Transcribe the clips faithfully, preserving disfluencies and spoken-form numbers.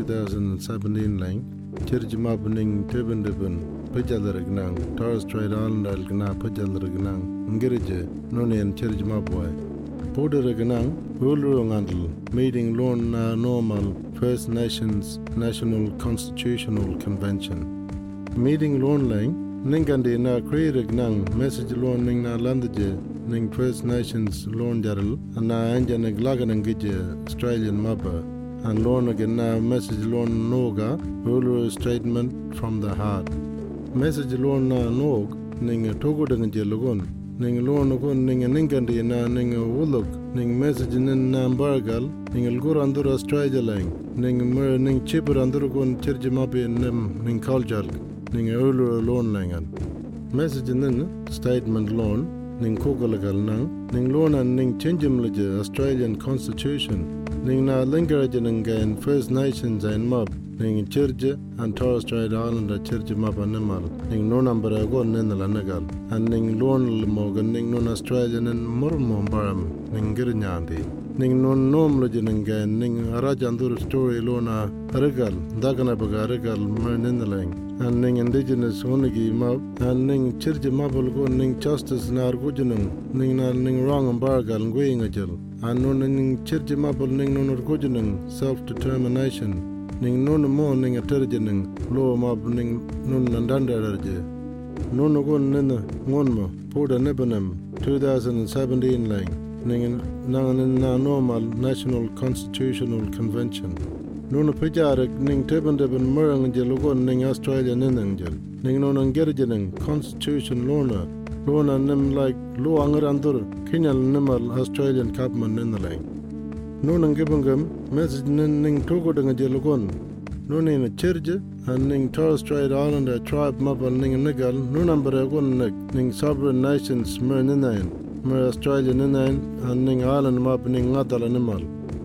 twenty seventeen lang church map ning teben deben pajalar gnang Torres Strait Islander gna pajalar gnang ngirje nonen church map boy Border gnang ulu ngandl meeting loan na normal First Nations National Constitutional Convention meeting loan lang ningandi na create gnang message loan ning na landje ning First Nations loan jaral na anja ning lagan ngije Australian mapa and loan again na message loan noga ulu statement from the heart message loan na nog ning togo dang jelogon ning loan gon ning ningandi na ning uluk ning message nin na bargal ning algur andur Australia lang ning mer ning chipur andur gon church mape nim ning culture ning ulu loan langan message nin statement loan ning kogalagal nang ning loan and ning changeum leje Australian Constitution ning na lingerage ning gain First Nations and map ning church and Torres Strait Islander church map animal ning no number go nin la nagal and ning loan mogan ning non Australian and mormo baram ning girnyandi ning non nom leje ning gain ning arajandur story lona regal dagana baga regal mernin lang and ning indigenous onigi map and ning church mapul go ning justice nar gujunung ning na ning wrong bargal ngwing ajal and non ning church mapul ning non gujunung self determination ning non mo ning aterjening lo map ning non nandandarje non go nin ngonmo poda nebenam twenty seventeen lang ning nang na normal National Constitutional Convention Nuna pijarik ning tebendeben merang jelugon ning Australia ninangjel. Ning nuna ngerjening constitution lona. Lona nim like lo angarandur kinyal nimal Australian kapman ninalang. Nuna ngibungam message nin ning togodang jelugon. Nuna in a church and ning Torres Strait Islander tribe mapal ning nigal nunambaragon nig ning sovereign nations mer ninain. Mer Australia ninain and ning island map ning ngadala nimal.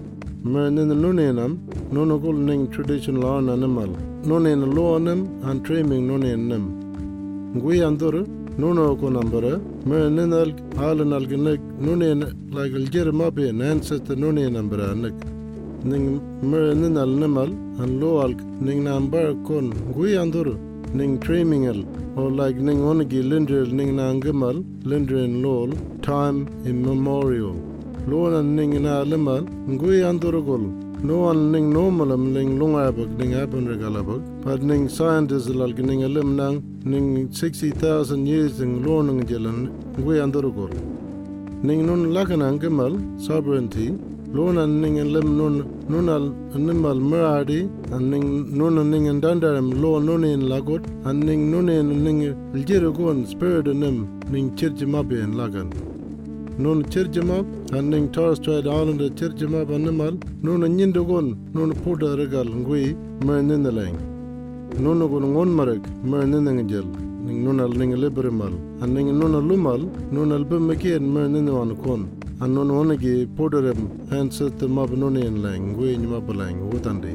Mer nin nunenam nonogul ning traditional on animal nonen loanem and trimming nonen nem ngui andur nono ko nambara mer ninal halanal gnek nonen like alger mabe ancestor nonen nambara nek ning mer ninal nimal and loal ning number kon ngui andur ning trimming el or like ning onigi lindrel ning nangamal lindren lol time immemorial Lona ning na limal ngui andurugul no one ning normalam ning lungabag ning abun regalabag but ning scientists lal ning alim nang ning sixty thousand years ning lonung jelan ngui andurugul ning nun lakanang gemal sovereignty lona ning alim nun nunal animal meradi and ning nun ning dandaram lo nunin lagot and ning nunin ning aljerugon spirit nim ning chirjimabe en lagan nun chirjimab and ning Torres Strait Islander chirjimab animal nun nyindogon nun puda regal ngui mernindalang nun gon ngon marag merninangel ning nun al ning liberimal and ning nun lumal nun al bumeken merninwan kon and nun onigi pudarem answer the mab nunin lang ngui nymabalang utandi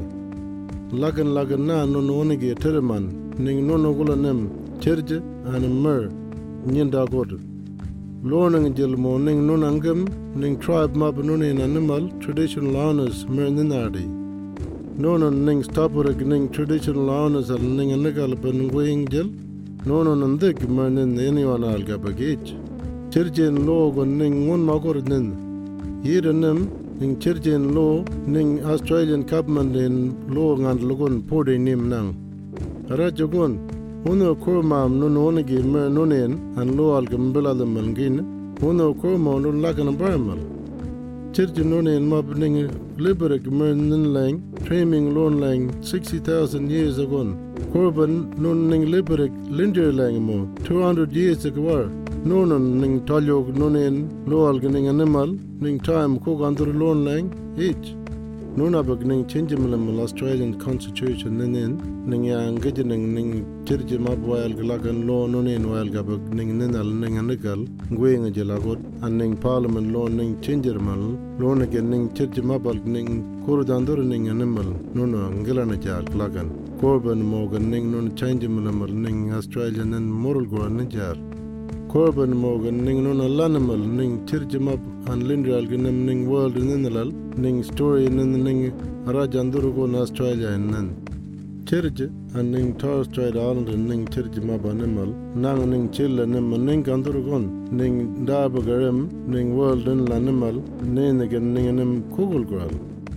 lagan lagan na nun onigi terman ning nun gulanem chirj and mer nyindagod Loaning jelmo ning nunangam ning tribe mab nunin animal traditional honors merninadi. Nonon ning stopurag ning traditional honors al ning anigal benguing jel. Nonon andig mernin anyone alga bagage. Chirjin log ning un magor nin. Yiranim ning chirjin lo ning Australian government in lo ngand lugun podi nim nang. Rajagun Uno kurmam nun onigi mer nunin and lo algambila the malgin, uno kurma nun lagan barmal. Church nunin mabning liberic mer ninlang, training loan lang sixty thousand years ago. Kurban nuning liberic linger lang mo, two hundred years ago. Nunon ning talyog nunin lo alganing animal, ning time cook under loan lang each. Nuna bag ning changeable Australian Constitution nin ning yang gajining ning chirji map while glagan law nunin while gabag ning ninal ning anigal going a jelagot and ning parliament law ning changermal loan again ning chirji mapal ning kurdandur ning animal nuna ngilana jar glagan korban mogan ning nun changeable ning Australian and moral go jar Korban mogan ning nun alanimal ning chirjimap an lindral ginam ning world ninalal ning story nin ning rajandurugo in Australia nan. Chirj an ning Torres Strait Islander ning chirjimap animal nang ning chilla nim ning gandurugon ning dabagarim ning world in animal ning ning nim kugulgral.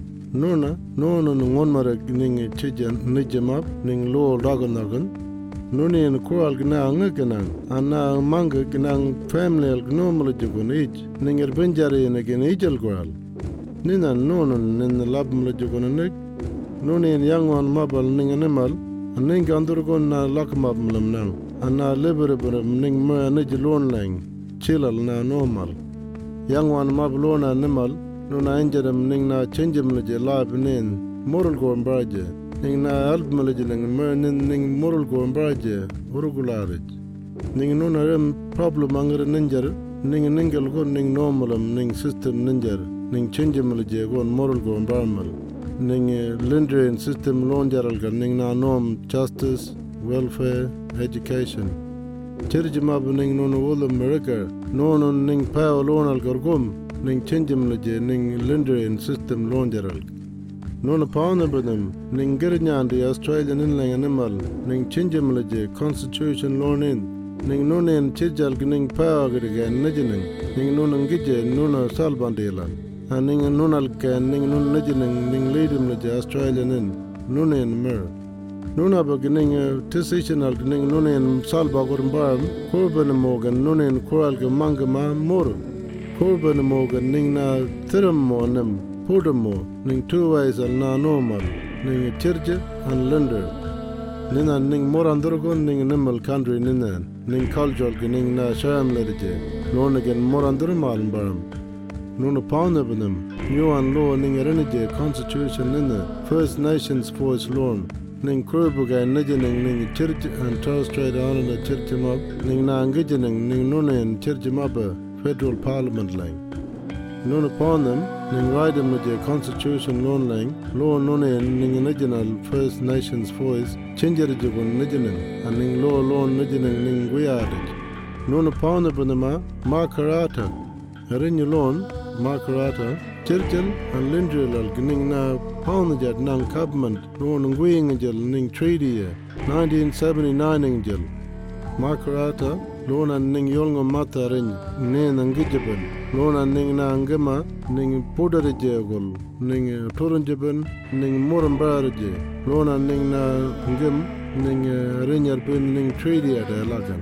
Nuna nuna ngon marak ning chijan nijamap ning lo daganagan. Nuni in kural gna anga gna anna manga gna family al gnomul jugun each ning er benjari in again ejal kural nina nonon nin labmul jugun nik nuni in young one mabal ning animal ning andurgon na lakmab mlam nang anna liberable ning ma nijlon lang chilal na normal young one mablon animal nuna injaram ning na changeum je lab nin moral go embraje ning na alp malaje ning mer ning moral go embraje urugularij ning nuna rem problem angre ninjar ning ningal go ning normalam ning system ninjar ning change malaje go moral go embramal ning lindre system lonjaral ga ning na norm justice welfare education chirjima ning nuna wol america nono ning power lonal gorgum ning change malaje ning lindre system lonjaral Nuna pauna badam ning girnyandi Australian inlang animal ning chinjamalaje constitution lonin ning nunen chijal ning paagriga najining ning nuna ngije nuna salbandelan aning nunal kan ning nun najining ning leadim laje Australian in nunen mer nuna bagning decisional ning nunen salbagur bar kurban mogan nunen kural ga mangama mor kurban mogan ning na thiram monam Pudamo, ning two ways al na normal, ning chirja and lender. Nina ning morandurgon ning animal country nina, ning cultural ning na sham ledje, non again morandurumal baram. Nuna poundabanum, new and law ning renege constitution nina, First Nations voice loan, ning kurbuga nijaning ning church and Torres Strait Islander churchimab, ning na angijaning ning nuna and churchimaba, federal parliament line. None upon them, ning riding with the constitution loan line, law none ning original First Nations voice, change it to nijaning, and ning law loan nijaning ning guiadage. None upon the Panama, Markarata, a ring loan, Markarata, Churchill and Lindrill al ning na pound jet nang government, loan and guing angel ning treaty, nineteen seventy-nine angel. Markarata, loan and ning yolngo mata ring, nen and gijaban. Lona ning na angema ning pudarije gol ning turunjeben ning morambarje lona ning na ngem ning renyar ben ning trade at lagan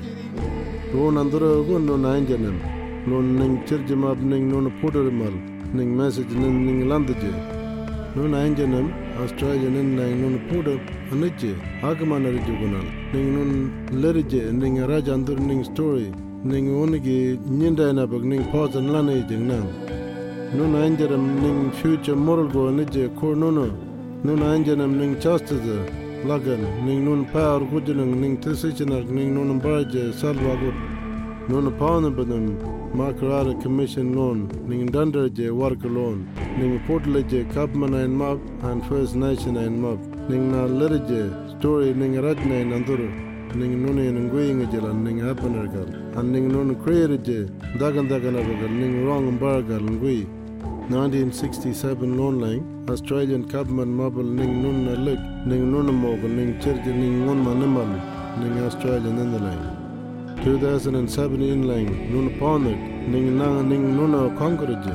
lona ndoro gon no nanjanem lon ning chirjimab ning no pudarmal ning message ning ning landaje no nanjanem Australia ning ning no pudar anaje agmana rijugonal ning non lerije ning rajandur ning story ning onigi nyinda na bag ning pawtan lana jing nang nuna anjaram ning future moral go nije ko nuna nuna anjaram ning justice lagan ning nun power gujunang ning decisional ning nun baraje salwa go nuna pawana badam Markarata commission loan ning dandarje work loan ning portlaje kabmana and map and First Nation and map ning na lerje story ning rajna and anduru ning nune ning going jalan ning hapanergal and ning nun created dagan dagan abagal ning wrong bargal ngui nineteen sixty-seven loan line Australian government mobile ning nun lik ning nun mogal ning church ning ngon manimal ning Australian in the line two thousand seventeen line nun ponet ning na ning nun conquerage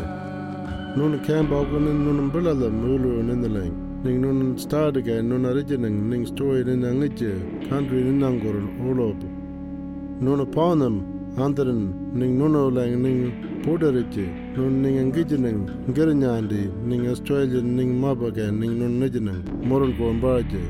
nun camp ogun nun bulala mulu in the line ning nun start again nun original ning story in angije country in angor all nun upon them andren ning nuno lang ning podarije nun ning angijening gernyandi ning Australian ning mabaga ning nun nijenang moral go embarje